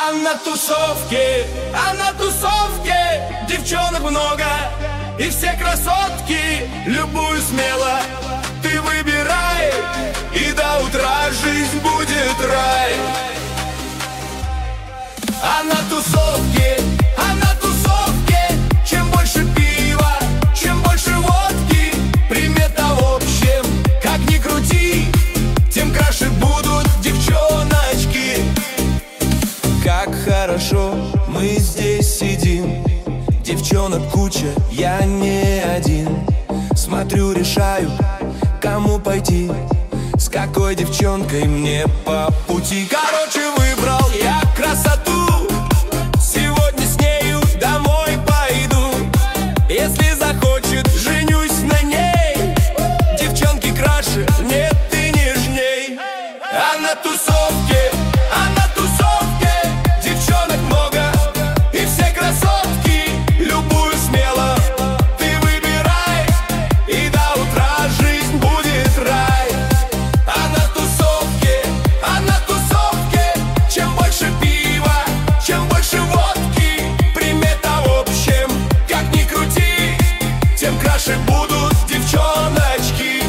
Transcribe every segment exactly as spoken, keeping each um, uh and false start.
А на тусовке, а на тусовке девчонок много, и все красотки, любую смело ты выбирай, и до утра жизнь будет рай. А на тусовке, а на тусовке чем больше пива, чем больше водки, примета в общем, как ни крути, тем краше будут девчоночки. Как хорошо мы здесь сидим, девчонок куча, я не один. Смотрю, решаю, кому пойти, с какой девчонкой мне по пути. Короче, выбрал я красоту, сегодня с нею домой пойду. Если захочет, женюсь на ней, девчонки краше, нет и нежней. А на тусовке, а на тусовке девчонок много, и все красотки, любую смело ты выбирай, и до утра жизнь будет рай. А на тусовке, а на тусовке чем больше пива, чем больше водки, примета в общем, как ни крути, тем краше будут девчоночки.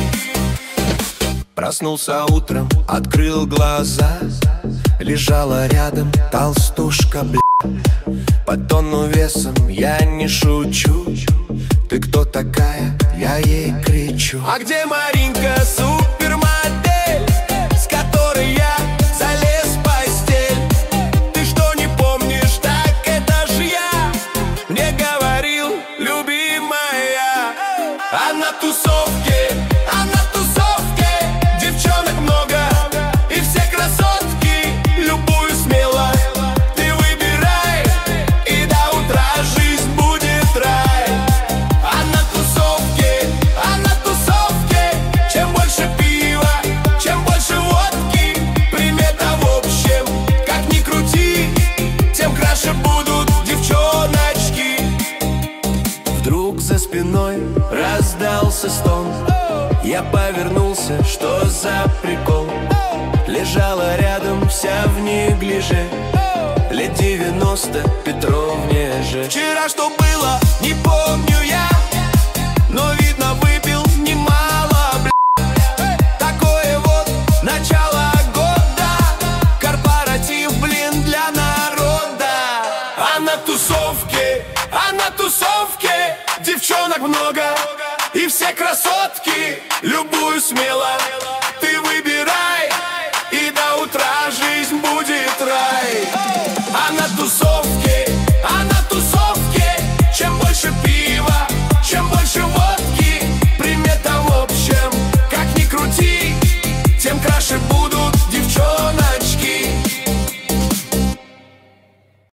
Проснулся утром, открыл глаза, лежала рядом толстушка, бля. По тонну весом, я не шучу. Ты кто такая? Я ей кричу. А где Маринка, супермодель, с которой я залез в постель? Ты что, не помнишь? Так это ж я мне говорил, любимая. А на тусовке, а на тусовке девчонок много, и все красотки, любую смело ты выбирай, и до утра жизнь будет рай. А на тусовке, а на тусовке чем больше пива, чем больше водки, примета в общем, как ни крути, тем краше будут девчоночки. Вдруг за спиной раздался стон, я повернулся, что за прикол? Лежала рядом вся в неглиже, лет девяносто, Петровне же. Вчера что было, не помню я, но видно выпил немало, бля. Такое вот начало года, корпоратив, блин, для народа. А на тусовке, а на тусовке девчонок много, и все красотки, любую смело